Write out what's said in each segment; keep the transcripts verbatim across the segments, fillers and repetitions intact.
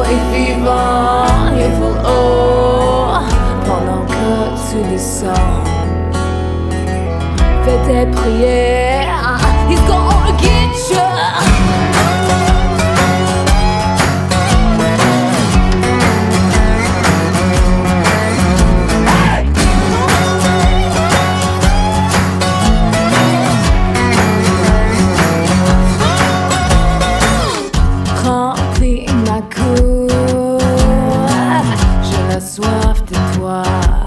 est vivant, il vole haut pendant que tu descends. Fais tes prières, he's gonna get you. Remplis ma coupe, j'ai la soif de toi.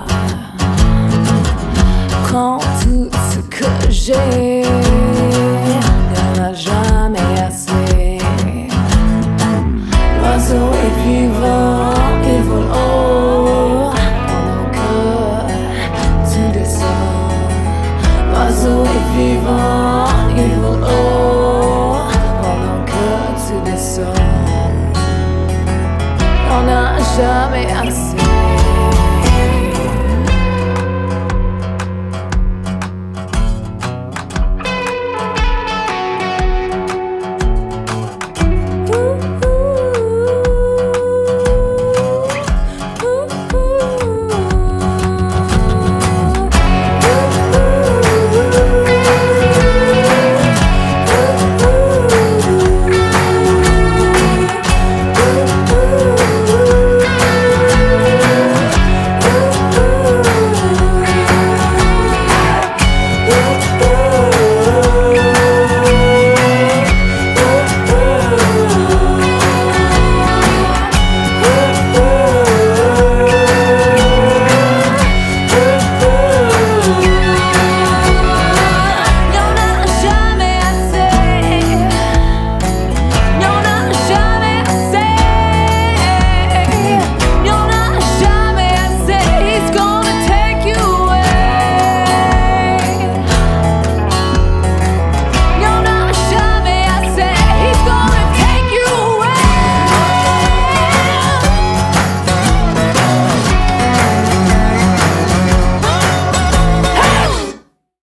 Prends tout ce que j'ai, il n'y en a jamais assez. L'oiseau est vivant, il vole haut pendant que tu descends. L'oiseau est vivant, il vole haut pendant que tu descends. On n'a jamais assez.